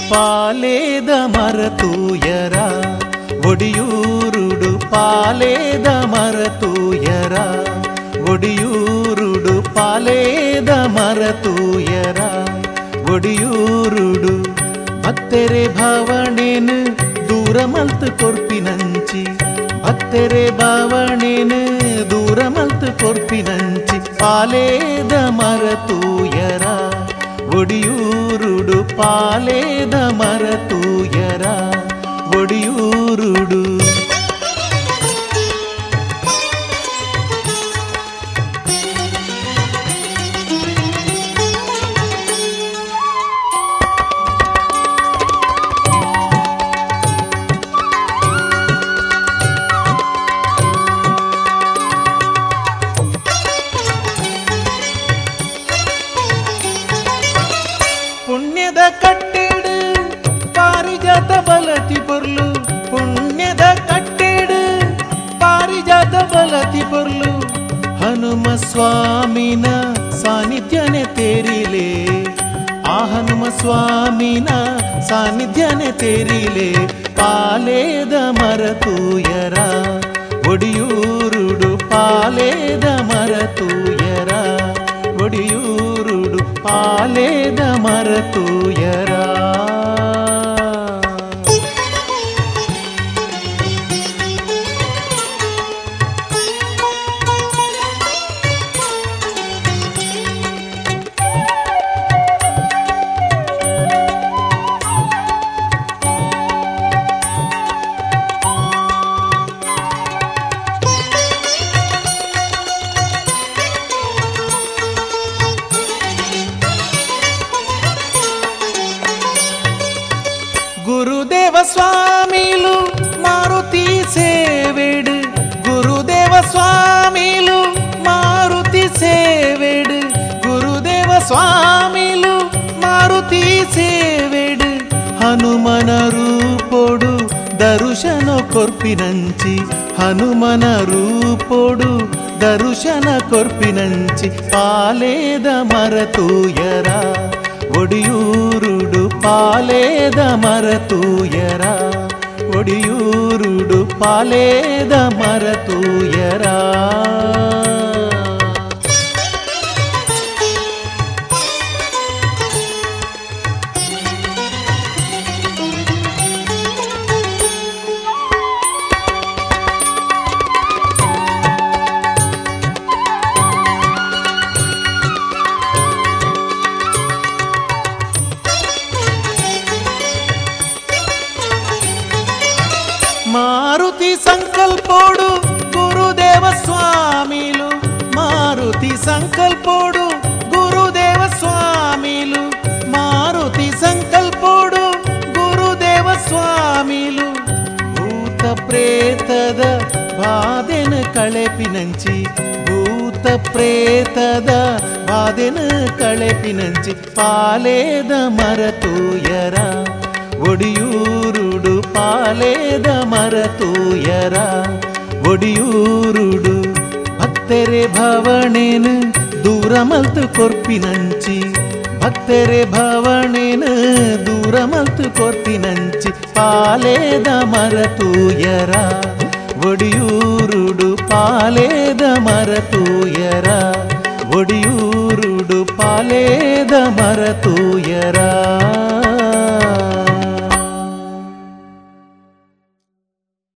ಪಾಲೇದ ಮರತೂಯರ ಒಡಿಯೂರುಡು ಪಾಲೇದ ಮರತೂಯರ ಒಡಿಯೂರುಡು ಪಾಲೇದ ಮರತೂಯರ ಒಡಿಯೂರುಡು ಭಕ್ತೆರೆ ಭಾವಣೆನು ದೂರ ಮಲ್ತು ಕೊರ್ಪಿನಂಚಿ ಭಕ್ತೆರೆ ಭಾವಣೆನು ದೂರ ಮಲ್ತು ಕೊರ್ಪಿನಂಚಿ ಪಾಲೇದ ಮರತೂಯರ ಒಡಿಯೂರುಡು ಪಾಲೇದ ಮರತೂಯರ ಒಡಿಯೂರುಡು ಪುಣ್ಯದ ಕಟ್ಟೆಡು ಪಾರಿಜಾತ ಬಲತಿ ಪೊರ್ಲು ಪುಣ್ಯದ ಕಟ್ಟೆಡು ಪಾರಿಜಾತ ಬಲತಿ ಪೊರ್ಲು ಹನುಮ ಸ್ವಾಮಿನ ಸಾನ್ನಿಧ್ಯನೆ ತೇರಿಲೆ ಆ ಹನುಮ ಸ್ವಾಮಿನ ಸಾನ್ನಿಧ್ಯನೆ ತೇರಿಲೆ ಪಾಲೇದ ಮರತೂಯರ ಒಡಿಯೂರುಡು ಪಾಲೇದ ಮರತೂಯರ ಒಡಿಯೂರುಡು ಪಾಲೇದ ಮರತೂಯರ గురుదేవ స్వామిలు మారుతి సేవేడు గురుదేవ స్వామిలు మారుతి సేవేడు గురుదేవ స్వామిలు మారుతి సేవేడు హనుమన రూపోడు దర్శన కొర్పినంచి హనుమన రూపోడు దర్శన కొర్పినంచి పాలేద మరతూయర ಒಡಿಯೂರುಡು ಪಾಲೇದ ಮರತೂಯರ ಒಡಿಯೂರುಡು ಪಾಲೇದ ಮರತೂಯರ మారుతి సంకల్పోడు గురుదేవ స్వామిలు మారుతి సంకల్పోడు గురుదేవ స్వామిలు మారుతి సంకల్పోడు గురుదేవ స్వామిలు ಭೂತ ಪ್ರೇತದ ಬಾಧೆನ ಕಳೆಪಿನಂಚಿ ಭೂತ ಪ್ರೇತದ ಬಾಧೆನ ಕಳೆಪಿನಂಚಿ ಪಾಲೇದ ಮರತೂಯರ ಒಡಿಯೂರುಡು ಪಾಲೇದ ಮರತೂಯರ ಒಡಿಯೂರುಡು ಭಕ್ತೆರೆ ಭಾವಣೆನು ದೂರ ಮಲ್ತು ಕೊರ್ಪಿನಂಚಿ ಭಕ್ತೆರೆ ಭಾವಣೆನು ದೂರ ಮಲ್ತು ಕೊರ್ಪಿನಂಚಿ ಪಾಲೇದ ಮರತೂಯರ ಒಡಿಯೂರುಡು ಪಾಲೇದ ಮರತೂಯರ ಒಡಿಯೂರುಡು ಪಾಲೇದ ಮರತೂಯರ